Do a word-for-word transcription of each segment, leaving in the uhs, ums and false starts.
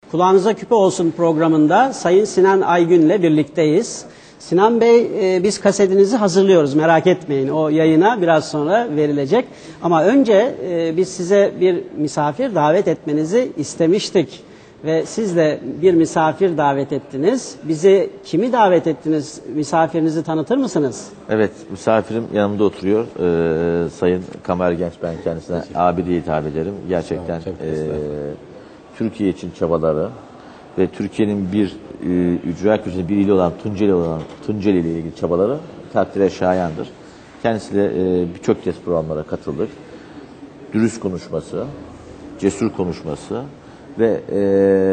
Kulağınıza Küpe Olsun programında Sayın Sinan Aygün'le birlikteyiz. Sinan Bey, e, biz kasetinizi hazırlıyoruz, merak etmeyin. O yayına biraz sonra verilecek. Ama önce e, biz size bir misafir davet etmenizi istemiştik. Ve siz de bir misafir davet ettiniz. Bizi kimi davet ettiniz? Misafirinizi tanıtır mısınız? Evet, misafirim yanımda oturuyor. Ee, Sayın Kamer Genç, ben kendisine abi diye hitap ederim. Gerçekten e, Türkiye için çabaları ve Türkiye'nin bir e, ücra köşesinde bir ili olan Tunceli olan Tunceli ile ilgili çabaları takdire şayandır. Kendisiyle e, birçok kez programlara katıldık. Dürüst konuşması, cesur konuşması ve e,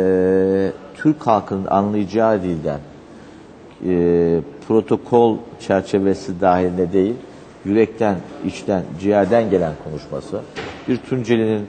Türk halkının anlayacağı dilden e, protokol çerçevesi dahilinde değil, yürekten, içten, ciğerden gelen konuşması, bir Tunceli'nin,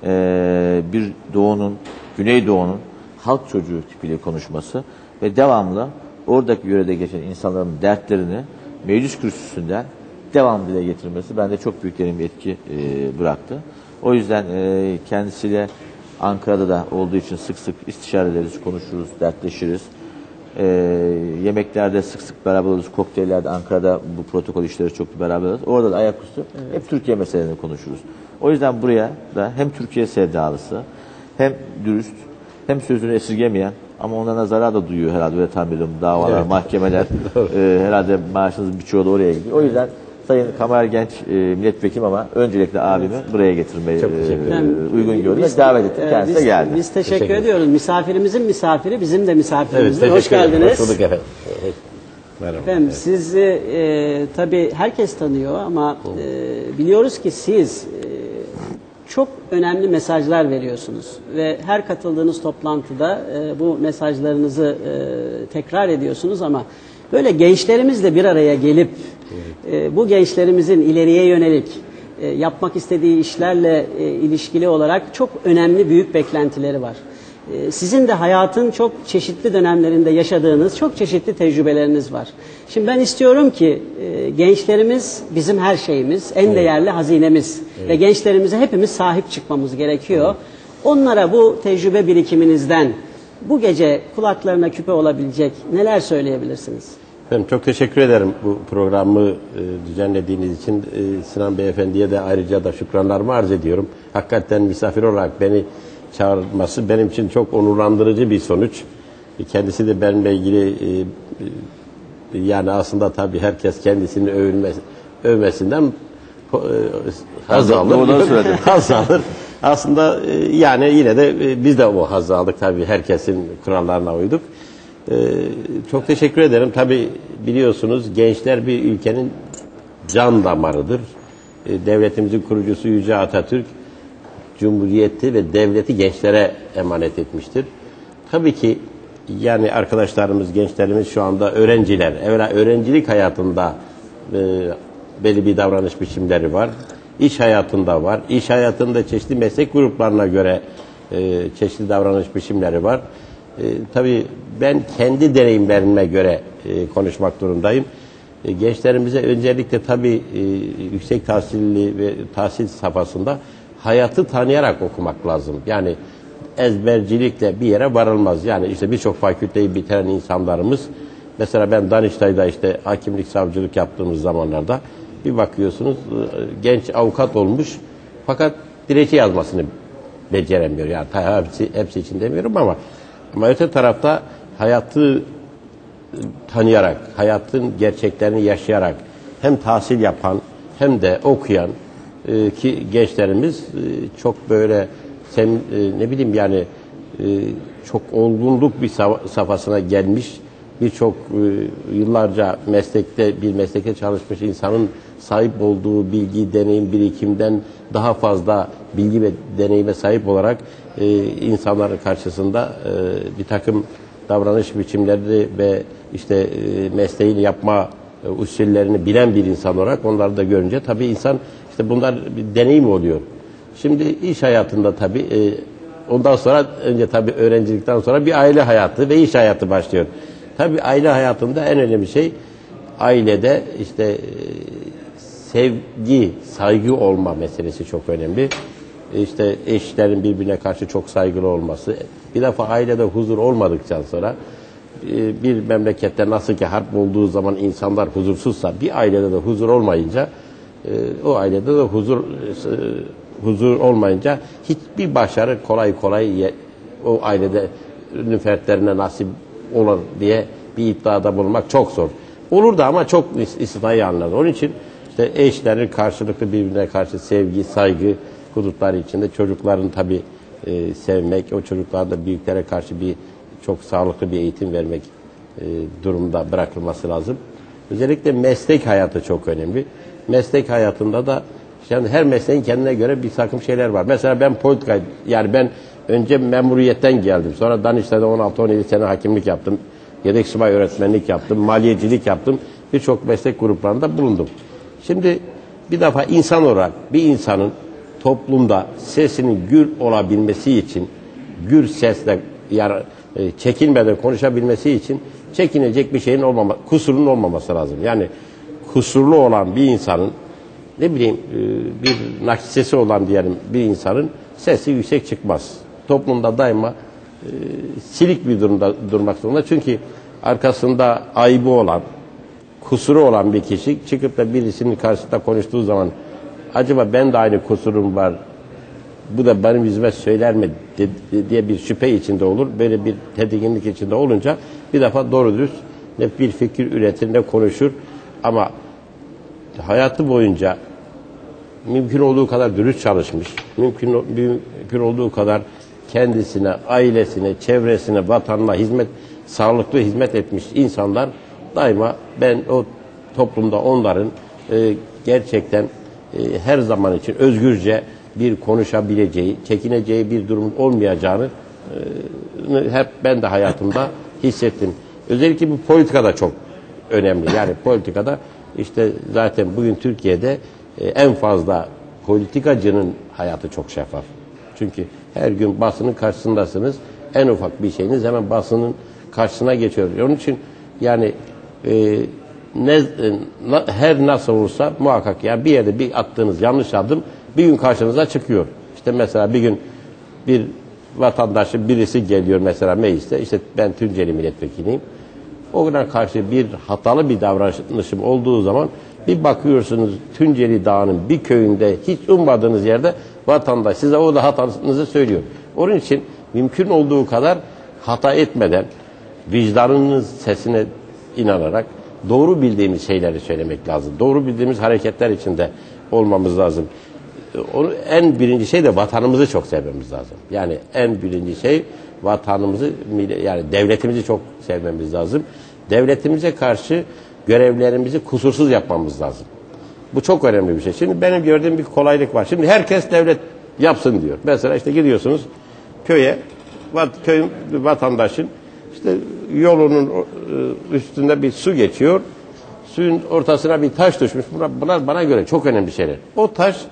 e, bir Doğu'nun, Güneydoğu'nun halk çocuğu tipiyle konuşması ve devamlı oradaki yörede geçen insanların dertlerini meclis kürsüsünden devam dile getirmesi bende çok büyük derin bir etki e, bıraktı. O yüzden e, kendisiyle Ankara'da da olduğu için sık sık istişare ederiz, konuşuruz, dertleşiriz. Ee, yemeklerde sık sık beraber oluruz, kokteyllerde Ankara'da bu protokol işleri çok beraber oluruz. Orada da ayaküstü evet. Hep Türkiye meselelerini konuşuruz. O yüzden buraya da hem Türkiye sevdalısı, hem dürüst, hem sözünü esirgemeyen ama onlara zarar da duyuyor herhalde, öyle tahmin ediyorum. Davalar, evet. Mahkemeler, e, herhalde maaşınızın birçoğu da oraya gidiyor. O yüzden Sayın Kamer Genç e, milletvekilim ama öncelikle abimi evet. buraya getirmeyi e, uygun gördüm ve davet ettim. Kendisi biz, geldi. Biz teşekkür, teşekkür ediyoruz. Misafirimizin misafiri bizim de misafirimizdir. Evet, hoş geldiniz. Hoş bulduk efendim. Merhaba. Efendim evet. Sizi e, tabii herkes tanıyor ama e, biliyoruz ki siz e, çok önemli mesajlar veriyorsunuz. Ve her katıldığınız toplantıda e, bu mesajlarınızı e, tekrar ediyorsunuz ama böyle gençlerimizle bir araya gelip e, bu gençlerimizin ileriye yönelik e, yapmak istediği işlerle e, ilişkili olarak çok önemli büyük beklentileri var. E, sizin de hayatın çok çeşitli dönemlerinde yaşadığınız çok çeşitli tecrübeleriniz var. Şimdi ben istiyorum ki e, gençlerimiz bizim her şeyimiz, en evet. değerli hazinemiz evet. ve gençlerimize hepimiz sahip çıkmamız gerekiyor. Evet. Onlara bu tecrübe birikiminizden bu gece kulaklarına küpe olabilecek neler söyleyebilirsiniz? Ben çok teşekkür ederim bu programı e, düzenlediğiniz için. E, Sinan Beyefendi'ye de ayrıca da şükranlarımı arz ediyorum. Hakikaten misafir olarak beni çağırması benim için çok onurlandırıcı bir sonuç. E, kendisi de benimle ilgili e, e, yani aslında tabii herkes kendisini övülmesi, övmesinden e, haz alır. haz alır. Aslında e, yani yine de e, biz de o hazzı aldık tabii, herkesin kurallarına uyduk. Ee, çok teşekkür ederim. Tabii biliyorsunuz gençler bir ülkenin can damarıdır. Ee, devletimizin kurucusu Yüce Atatürk, Cumhuriyeti ve devleti gençlere emanet etmiştir. Tabii ki yani arkadaşlarımız, gençlerimiz şu anda öğrenciler. Evvela öğrencilik hayatında e, belli bir davranış biçimleri var. İş hayatında var. İş hayatında çeşitli meslek gruplarına göre e, çeşitli davranış biçimleri var. E, tabii ben kendi deneyimlerime göre e, konuşmak durumdayım. E, gençlerimize öncelikle tabii e, yüksek tahsilli ve tahsil safhasında hayatı tanıyarak okumak lazım. Yani ezbercilikle bir yere varılmaz. Yani işte birçok fakülteyi bitiren insanlarımız, mesela ben Danıştay'da işte hakimlik, savcılık yaptığımız zamanlarda bir bakıyorsunuz genç avukat olmuş fakat dilekçe yazmasını beceremiyor. Yani hepsi, hepsi için demiyorum ama ama öte tarafta hayatı tanıyarak, hayatın gerçeklerini yaşayarak hem tahsil yapan hem de okuyan e, ki gençlerimiz e, çok böyle sen, e, ne bileyim yani e, çok olgunluk bir safhasına gelmiş, birçok e, yıllarca meslekte bir meslekte çalışmış insanın sahip olduğu bilgi, deneyim, birikimden daha fazla bilgi ve deneyime sahip olarak e, insanların karşısında e, bir takım davranış biçimleri ve işte e, mesleğini yapma e, usullerini bilen bir insan olarak onları da görünce tabii insan işte bunlar bir deneyim oluyor. Şimdi iş hayatında tabii e, ondan sonra önce tabii öğrencilikten sonra bir aile hayatı ve iş hayatı başlıyor. Tabii aile hayatında en önemli şey ailede işte e, sevgi, saygı olma meselesi çok önemli. İşte eşlerin birbirine karşı çok saygılı olması, Bir defa ailede huzur olmadıktan sonra e, bir memlekette nasıl ki harp olduğu zaman insanlar huzursuzsa bir ailede de huzur olmayınca e, o ailede de huzur e, huzur olmayınca hiçbir başarı kolay kolay ye, o ailede fertlerine nasip olur diye bir iddiada bulunmak çok zor. Olur da ama çok istisnai anlar. Onun için işte eşlerin karşılıklı birbirine karşı sevgi, saygı hudutları içinde çocukların tabii e, sevmek, o çocuklara da büyüklere karşı bir çok sağlıklı bir eğitim vermek e, durumda bırakılması lazım. Özellikle meslek hayatı çok önemli. Meslek hayatında da yani her mesleğin kendine göre bir takım şeyler var. Mesela ben politika, yani ben önce memuriyetten geldim. Sonra Danıştay'da on altı on yedi sene hakimlik yaptım. Yedek subay öğretmenlik yaptım. Maliyecilik yaptım. Birçok meslek gruplarında bulundum. Şimdi bir defa insan olarak bir insanın toplumda sesinin gür olabilmesi için, gür sesle yani e, çekinmeden konuşabilmesi için çekinecek bir şeyin olmama, kusurun olmaması lazım. Yani kusurlu olan bir insanın, ne bileyim e, bir nakşesi olan diyelim bir insanın sesi yüksek çıkmaz. Toplumda daima e, silik bir durumda durmak zorunda. Çünkü arkasında ayıbı olan, kusuru olan bir kişi çıkıp da birisinin karşısında konuştuğu zaman acaba ben de aynı kusurum var, bu da benim yüzüme söyler mi diye bir şüphe içinde olur. Böyle bir tedirginlik içinde olunca bir defa doğru dürüst ne bir fikir üretir ne konuşur. Ama hayatı boyunca mümkün olduğu kadar dürüst çalışmış, mümkün, mümkün olduğu kadar kendisine, ailesine, çevresine, vatanına hizmet, sağlıklı hizmet etmiş insanlar daima ben o toplumda onların e, gerçekten e, her zaman için özgürce bir konuşabileceği, çekineceği bir durum olmayacağını e, hep ben de hayatımda hissettim. Özellikle bu politikada çok önemli. Yani politikada işte zaten bugün Türkiye'de e, en fazla politikacının hayatı çok şeffaf. Çünkü her gün basının karşısındasınız. En ufak bir şeyiniz hemen basının karşısına geçiyor. Onun için yani e, ne, e, na, her nasıl olursa muhakkak ya bir yerde bir attığınız yanlış adım bir gün karşınıza çıkıyor. İşte mesela bir gün bir vatandaşın birisi geliyor mesela mecliste, işte ben Tunceli milletvekiliyim. Ona karşı bir hatalı bir davranışım olduğu zaman bir bakıyorsunuz Tunceli Dağı'nın bir köyünde hiç ummadığınız yerde vatandaş size o da hatanızı söylüyor. Onun için mümkün olduğu kadar hata etmeden vicdanınız sesine inanarak doğru bildiğimiz şeyleri söylemek lazım. Doğru bildiğimiz hareketler içinde olmamız lazım. Onu, en birinci şey de vatanımızı çok sevmemiz lazım. Yani en birinci şey vatanımızı, yani devletimizi çok sevmemiz lazım. Devletimize karşı görevlerimizi kusursuz yapmamız lazım. Bu çok önemli bir şey. Şimdi benim gördüğüm bir kolaylık var. Şimdi herkes devlet yapsın diyor. Mesela işte gidiyorsunuz köye, köyün vatandaşın işte yolunun üstünde bir su geçiyor. Suyun ortasına bir taş düşmüş. Bunlar, bunlar bana göre çok önemli şeyler. O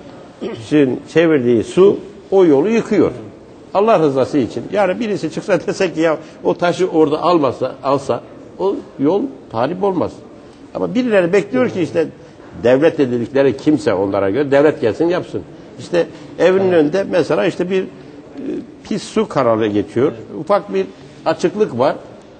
taşın çevirdiği su o yolu yıkıyor. Allah rızası için. Yani birisi çıksa desek ki ya o taşı orada almasa, alsa o yol tahrip olmaz. Ama birileri bekliyor ki işte devlet dedikleri kimse onlara göre devlet gelsin yapsın. İşte evinin önünde mesela işte bir e, pis su kanalı geçiyor. Ufak bir açıklık var.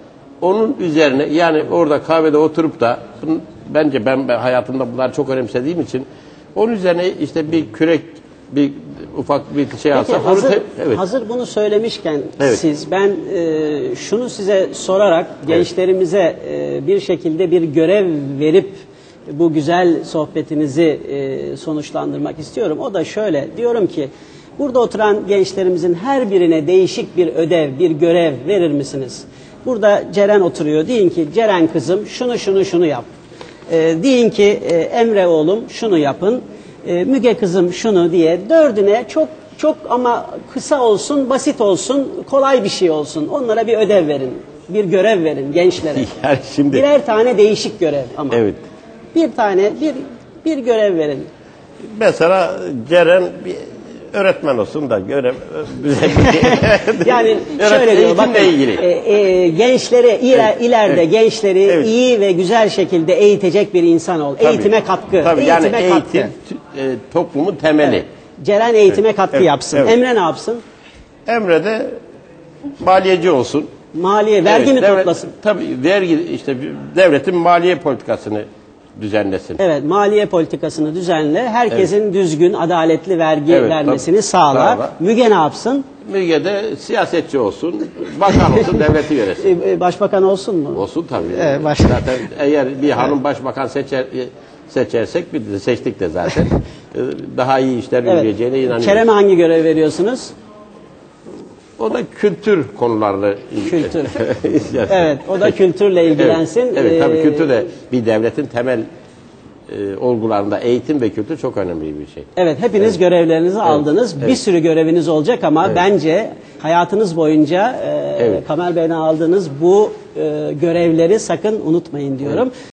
Onun üzerine yani orada kahvede oturup da bence ben, ben hayatımda bunları çok önemsediğim için onun üzerine işte bir kürek bir ufak bir şey alsa. Peki, hazır, te- evet. hazır bunu söylemişken Evet. siz ben e, şunu size sorarak gençlerimize e, bir şekilde bir görev verip bu güzel sohbetinizi e, sonuçlandırmak istiyorum. O da şöyle, diyorum ki burada oturan gençlerimizin her birine değişik bir ödev, bir görev verir misiniz? Burada Ceren oturuyor. Deyin ki Ceren kızım şunu şunu şunu yap. E, deyin ki e, Emre oğlum şunu yapın. E, Müge kızım şunu diye dördüne çok çok ama kısa olsun, basit olsun, kolay bir şey olsun. Onlara bir ödev verin. Bir görev verin gençlere. Yani şimdi Birer tane değişik görev ama. evet. Bir tane bir bir görev verin. Mesela Ceren bir öğretmen olsun da görev Yani şöyle diyor bakın ilgili. E, e, gençleri iler, Evet, ileride evet. gençleri Evet. iyi ve güzel şekilde eğitecek bir insan ol. Tabii. Eğitime katkı. Tabii, Eğitime yani katkı. eğitim e, toplumun temeli. Ceren eğitime Evet, katkı evet, yapsın. evet. Emre ne yapsın? Emre de maliyeci olsun. Maliye, vergi Evet, mi devlet- toplasın? Tabii vergi, işte devletin maliye politikasını düzenlesin. Evet, maliye politikasını düzenle, herkesin düzgün, adaletli vergi Evet, vermesini tabii. sağla. Sağla. Müge ne yapsın? Müge de siyasetçi olsun, bakan olsun, devleti yönetsin. E, e, Başbakan olsun mu? Olsun tabii. Evet, baş- Zaten eğer bir hanım başbakan seçer, seçersek, bir de seçtik de zaten, e, daha iyi işler yürüyeceğine inanıyorum. Kerem'e hangi görev veriyorsunuz? O da kültür konularla Kültür. Evet, o da kültürle ilgilensin. Evet, evet tabii Ee, kültür de bir devletin temel e, olgularında eğitim ve kültür çok önemli bir şey. Evet, hepiniz görevlerinizi aldınız. Bir sürü göreviniz olacak ama bence hayatınız boyunca e, Evet. Kamer Bey'den aldığınız bu e, görevleri sakın unutmayın diyorum.